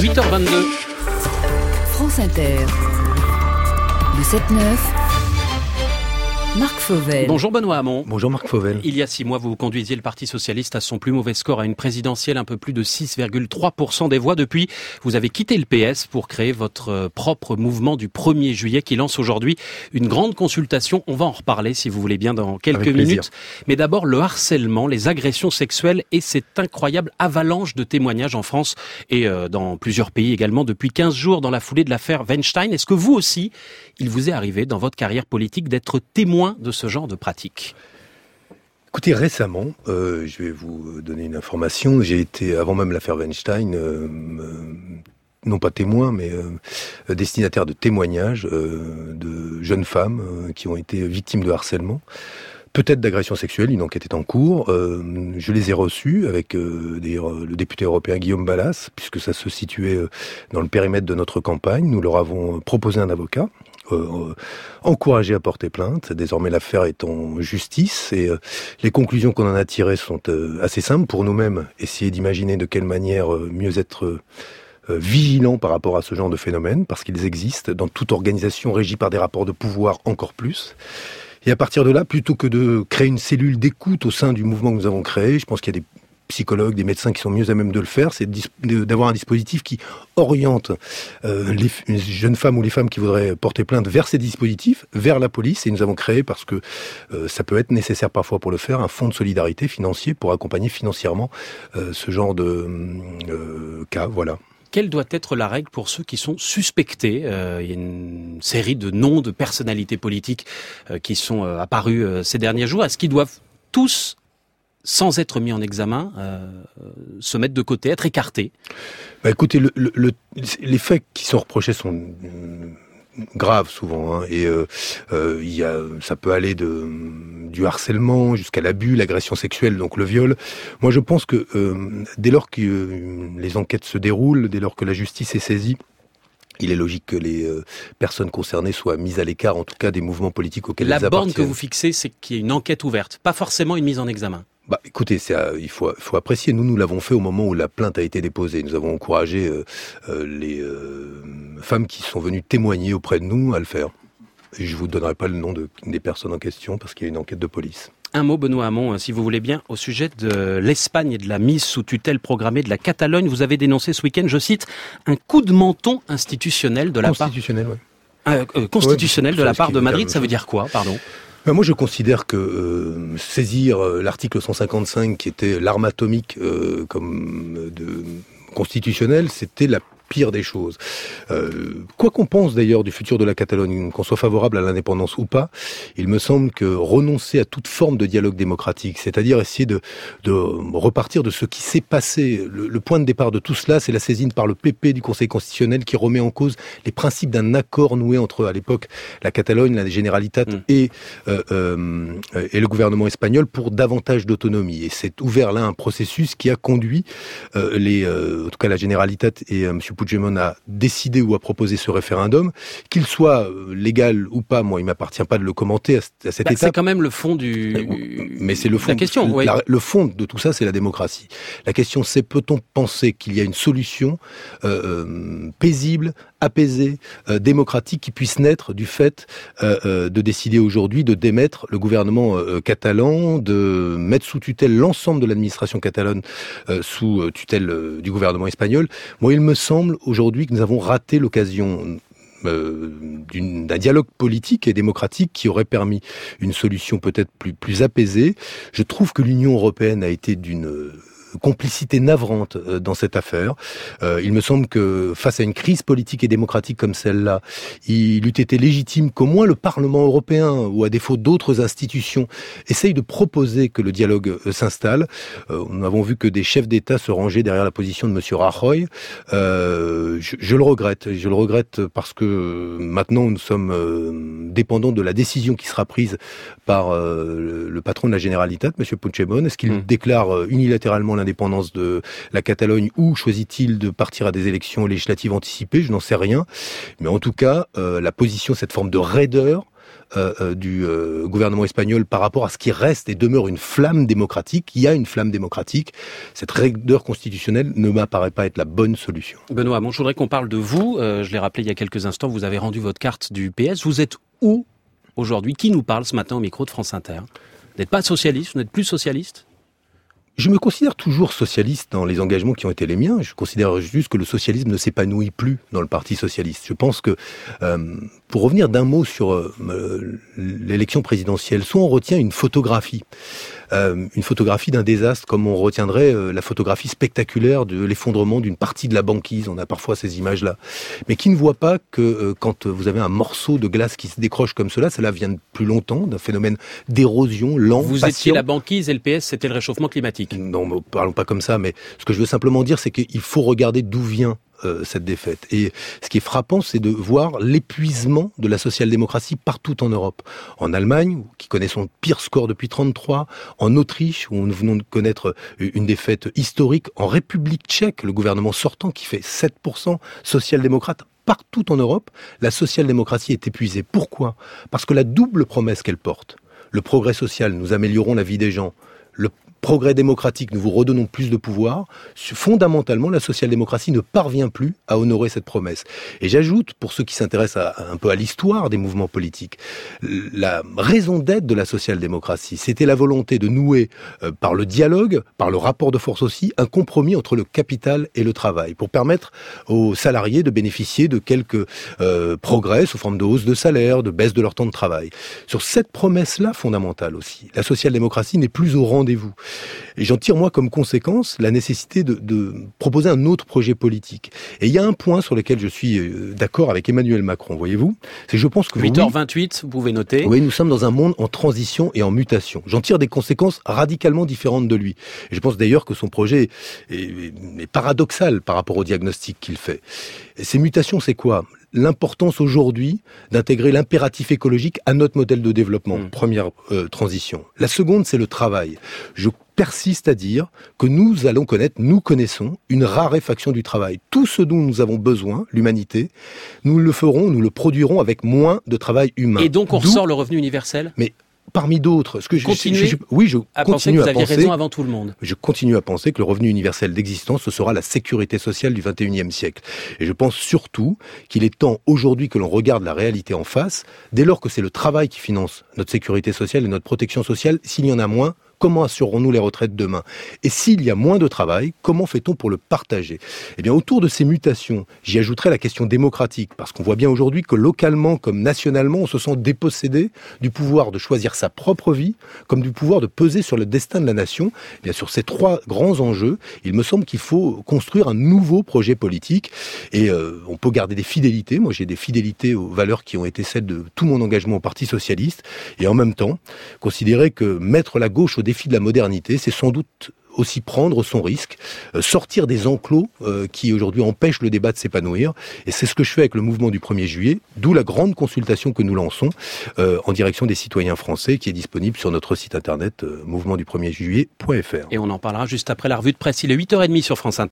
8h22. France Inter. Le 7-9. Marc Fauvel. Bonjour Benoît Hamon. Bonjour Marc Fauvel. Il y a 6 mois, vous conduisiez le Parti Socialiste à son plus mauvais score à une présidentielle, un peu plus de 6,3% des voix. Depuis, vous avez quitté le PS pour créer votre propre mouvement du 1er juillet qui lance aujourd'hui une grande consultation. On va en reparler si vous voulez bien dans quelques minutes. Mais d'abord, le harcèlement, les agressions sexuelles et cette incroyable avalanche de témoignages en France et dans plusieurs pays également depuis 15 jours dans la foulée de l'affaire Weinstein. Est-ce que vous aussi, il vous est arrivé dans votre carrière politique d'être témoin de ce genre de pratique? Écoutez, récemment, je vais vous donner une information. J'ai été, avant même l'affaire Weinstein, non pas témoin, mais destinataire de témoignages de jeunes femmes qui ont été victimes de harcèlement. Peut-être d'agression sexuelle, une enquête est en cours. Je les ai reçus avec d'ailleurs le député européen Guillaume Balas, puisque ça se situait dans le périmètre de notre campagne. Nous leur avons proposé un avocat, encouragé à porter plainte. Désormais, l'affaire est en justice et les conclusions qu'on en a tirées sont assez simples pour nous-mêmes. Essayer d'imaginer de quelle manière mieux être vigilants par rapport à ce genre de phénomène, parce qu'ils existent dans toute organisation régie par des rapports de pouvoir encore plus. Et à partir de là, plutôt que de créer une cellule d'écoute au sein du mouvement que nous avons créé, je pense qu'il y a des psychologues, des médecins qui sont mieux à même de le faire, c'est d'avoir un dispositif qui oriente les jeunes femmes ou les femmes qui voudraient porter plainte vers ces dispositifs, vers la police. Et nous avons créé, parce que ça peut être nécessaire parfois pour le faire, un fonds de solidarité financier pour accompagner financièrement ce genre de cas. Voilà. Quelle doit être la règle pour ceux qui sont suspectés? Il y a une série de noms de personnalités politiques qui sont apparus ces derniers jours. Est-ce qu'ils doivent tous, sans être mis en examen, se mettre de côté, être écartés? Écoutez, les faits qui sont reprochés sont graves souvent, hein, et ça peut aller du harcèlement jusqu'à l'abus, l'agression sexuelle, donc le viol. Moi, je pense que dès lors que les enquêtes se déroulent, dès lors que la justice est saisie, il est logique que les personnes concernées soient mises à l'écart, en tout cas des mouvements politiques auxquels elles appartiennent. La borne que vous fixez, c'est qu'il y ait une enquête ouverte, pas forcément une mise en examen. Écoutez, il faut apprécier. Nous l'avons fait au moment où la plainte a été déposée. Nous avons encouragé les femmes qui sont venues témoigner auprès de nous à le faire. Et je vous donnerai pas le nom des personnes en question parce qu'il y a une enquête de police. Un mot, Benoît Hamon, si vous voulez bien, au sujet de l'Espagne et de la mise sous tutelle programmée de la Catalogne. Vous avez dénoncé ce week-end, je cite, un coup de menton institutionnel de la part... Constitutionnel de la part de Madrid. Ça veut dire quoi, pardon? Moi, je considère que saisir l'article 155, qui était l'arme atomique constitutionnelle, c'était la pire des choses. Quoi qu'on pense d'ailleurs du futur de la Catalogne, qu'on soit favorable à l'indépendance ou pas, il me semble que renoncer à toute forme de dialogue démocratique, c'est-à-dire essayer de repartir de ce qui s'est passé, le point de départ de tout cela, c'est la saisine par le PP du Conseil constitutionnel qui remet en cause les principes d'un accord noué entre, à l'époque, la Catalogne, la Generalitat et le gouvernement espagnol pour davantage d'autonomie. Et c'est ouvert là un processus qui a conduit en tout cas la Generalitat et M. Puigdemont a décidé ou a proposé ce référendum, qu'il soit légal ou pas, moi il m'appartient pas de le commenter à cette étape. C'est quand même le fond mais c'est le fond. La question, oui. Le fond de tout ça, c'est la démocratie. La question, c'est peut-on penser qu'il y a une solution paisible, apaisée, démocratique qui puisse naître du fait de décider aujourd'hui de démettre le gouvernement catalan, de mettre sous tutelle l'ensemble de l'administration catalane sous tutelle du gouvernement espagnol. Moi, il me semble aujourd'hui que nous avons raté l'occasion d'un dialogue politique et démocratique qui aurait permis une solution peut-être plus apaisée. Je trouve que l'Union européenne a été d'une complicité navrante dans cette affaire. Il me semble que face à une crise politique et démocratique comme celle-là, il eût été légitime qu'au moins le Parlement européen, ou à défaut d'autres institutions, essaye de proposer que le dialogue s'installe. Nous avons vu que des chefs d'État se rangeaient derrière la position de M. Rajoy. Je le regrette parce que maintenant nous sommes dépendants de la décision qui sera prise par le patron de la Generalitat, M. Puigdemont. Est-ce qu'il déclare unilatéralement l'indépendance de la Catalogne ou choisit-il de partir à des élections législatives anticipées? Je n'en sais rien. Mais en tout cas, la position, cette forme de raideur, du gouvernement espagnol par rapport à ce qui reste et demeure une flamme démocratique. Il y a une flamme démocratique. Cette rigueur constitutionnelle ne m'apparaît pas être la bonne solution. Benoît Hamon, je voudrais qu'on parle de vous. Je l'ai rappelé il y a quelques instants, vous avez rendu votre carte du PS. Vous êtes où aujourd'hui? Qui nous parle ce matin au micro de France Inter? Vous n'êtes pas socialiste, vous n'êtes plus socialiste? Je me considère toujours socialiste dans les engagements qui ont été les miens. Je considère juste que le socialisme ne s'épanouit plus dans le Parti socialiste. Je pense que, pour revenir d'un mot sur l'élection présidentielle, soit on retient une photographie d'un désastre, comme on retiendrait la photographie spectaculaire de l'effondrement d'une partie de la banquise. On a parfois ces images-là. Mais qui ne voit pas que quand vous avez un morceau de glace qui se décroche comme cela vient de plus longtemps, d'un phénomène d'érosion lent, Vous patient. étiez la banquise et le PS, c'était le réchauffement climatique. Non, mais parlons pas comme ça, mais ce que je veux simplement dire, c'est qu'il faut regarder d'où vient cette défaite. Et ce qui est frappant, c'est de voir l'épuisement de la social-démocratie partout en Europe. En Allemagne, qui connaît son pire score depuis 1933, en Autriche, où nous venons de connaître une défaite historique, en République tchèque, le gouvernement sortant qui fait 7% social-démocrate. Partout en Europe, la social-démocratie est épuisée. Pourquoi ? Parce que la double promesse qu'elle porte, le progrès social, nous améliorons la vie des gens, le progrès démocratique, nous vous redonnons plus de pouvoir. Fondamentalement, la social-démocratie ne parvient plus à honorer cette promesse. Et j'ajoute, pour ceux qui s'intéressent un peu à l'histoire des mouvements politiques, la raison d'être de la social-démocratie, c'était la volonté de nouer, par le dialogue, par le rapport de force aussi, un compromis entre le capital et le travail, pour permettre aux salariés de bénéficier de quelques progrès sous forme de hausse de salaire, de baisse de leur temps de travail. Sur cette promesse-là fondamentale aussi, la social-démocratie n'est plus au rendez-vous. Et j'en tire, moi, comme conséquence, la nécessité de proposer un autre projet politique. Et il y a un point sur lequel je suis d'accord avec Emmanuel Macron, voyez-vous, c'est que je pense que... 8h28, vous pouvez noter. Oui, nous sommes dans un monde en transition et en mutation. J'en tire des conséquences radicalement différentes de lui. Et je pense d'ailleurs que son projet est paradoxal par rapport au diagnostic qu'il fait. Et ces mutations, c'est quoi ? L'importance aujourd'hui d'intégrer l'impératif écologique à notre modèle de développement. Première transition. La seconde, c'est le travail. Je persiste à dire que nous connaissons une raréfaction du travail. Tout ce dont nous avons besoin, l'humanité, nous le produirons avec moins de travail humain. Et donc on ressort le revenu universel ? Mais parmi d'autres, je continue à penser que vous aviez raison avant tout le monde. Je continue à penser que le revenu universel d'existence, ce sera la sécurité sociale du 21e siècle. Et je pense surtout qu'il est temps aujourd'hui que l'on regarde la réalité en face, dès lors que c'est le travail qui finance notre sécurité sociale et notre protection sociale. S'il y en a moins, comment assurerons-nous les retraites demain ? Et s'il y a moins de travail, comment fait-on pour le partager ? Eh bien, autour de ces mutations, j'y ajouterai la question démocratique, parce qu'on voit bien aujourd'hui que localement comme nationalement, on se sent dépossédé du pouvoir de choisir sa propre vie, comme du pouvoir de peser sur le destin de la nation. Eh bien, sur ces trois grands enjeux, il me semble qu'il faut construire un nouveau projet politique. Et on peut garder des fidélités. Moi, j'ai des fidélités aux valeurs qui ont été celles de tout mon engagement au Parti socialiste. Et en même temps, considérer que mettre la gauche au défi de la modernité, c'est sans doute aussi prendre son risque, sortir des enclos qui aujourd'hui empêchent le débat de s'épanouir. Et c'est ce que je fais avec le mouvement du 1er juillet, d'où la grande consultation que nous lançons en direction des citoyens français, qui est disponible sur notre site internet mouvementdu1erjuillet.fr. Et on en parlera juste après la revue de presse. Il est 8h30 sur France Inter.